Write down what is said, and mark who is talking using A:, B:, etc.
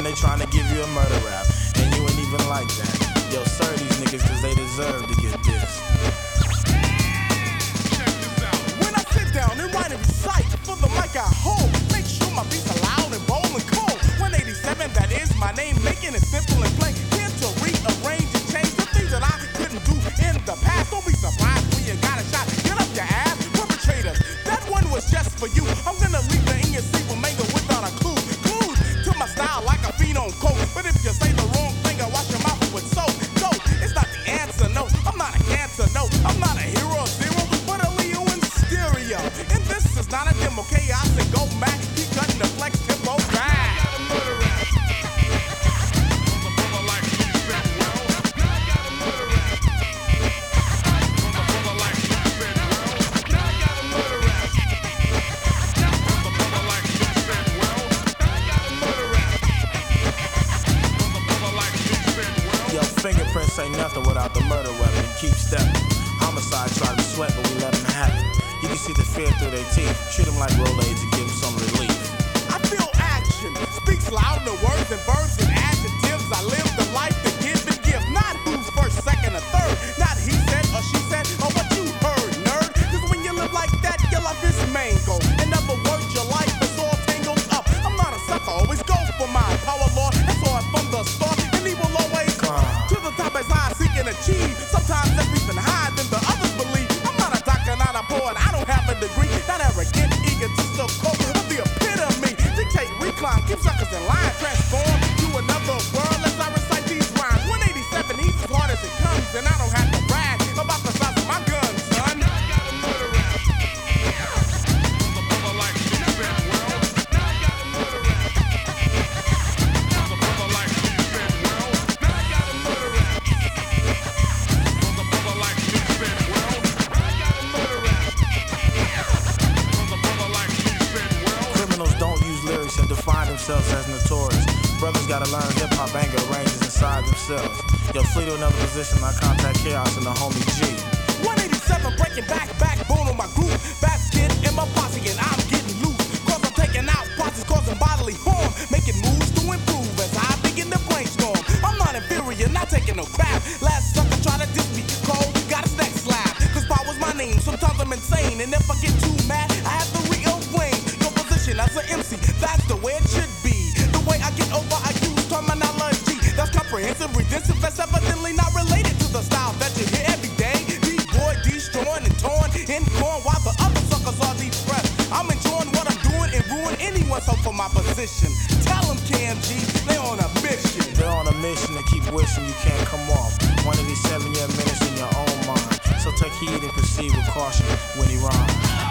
A: they trying to give you a murder rap, and you ain't even like that. Yo, serve these niggas cause they deserve to get this.
B: When I sit down and write and recite for the mic I hold, make sure my beats are loud and bold and cold. 187, that is my name, making it simple and plain. Here to rearrange and change the things that I couldn't do in the past. Don't be surprised when you got a shot. Get up your ass, perpetrators. That one was just for you. I'm gonna leave the in your seat with mango without a clue. Clues to my style like a fiend on coke. But if you say the wrong thing, I wash your mouth with soap. No, it's not the answer. No, I'm not a cancer. No, I'm not a hero zero, but a Leo in stereo. And this is not a demo. Chaos and go Mac. Keep cutting the flex tempo back.
A: Fingerprints ain't nothing without the murder weapon. Keep stepping. Homicide try to sweat, but we let them have it. You can see the fear through their teeth. Treat them like Rolaids and give them some relief.
B: I feel action. Speaks loud in words and verbs and adjectives. I live the life to give and give. Not who's first, second, or third. Not he said or she said or what you heard, nerd. Cause when you live like that, your life is mango. In other words, your life is all tangled up. I'm not a sucker, always go for mine. Power law, that's all from the start. And he will always to the top as I seek and achieve. Sometimes that's even higher than the others believe. I'm not a doctor, not a poet, I don't have a degree. Not arrogant, egotistical, of the epitome. Dictate, recline, keep suckers in line. Transform to another world as I recite these rhymes. 187, he's as hard as it comes. And I don't have to brag about the size of my gun, son.
A: And define themselves as notorious. Brothers gotta learn hip-hop anger ranges inside themselves. Yo, flee to another position, I contact chaos and the homie G.
B: 187 breaking backbone on my group. Basket in my posse and I'm getting loose. Cause I'm taking out posse, causing bodily harm. Making moves to improve as I begin to brainstorm. I'm not inferior, not taking no crap. Last sucker try to diss me, cold, got his neck slap. Cause power's my name, sometimes I'm insane. And if I get too mad, I have to rearrange your position as an MC. That's the way it should be. The way I get over, I use terminology that's comprehensive, redemptive, that's evidently not related to the style that you hear every day. D-boy, destroying and torn in corn while the other suckers are depressed. I'm enjoying what I'm doing and ruin anyone's hope for my position. Tell them, KMG, they're on a mission.
A: They're on a mission to keep wishing you can't come off. One of these 7-year minutes in your own mind. So take heed and proceed with caution when he rhymes.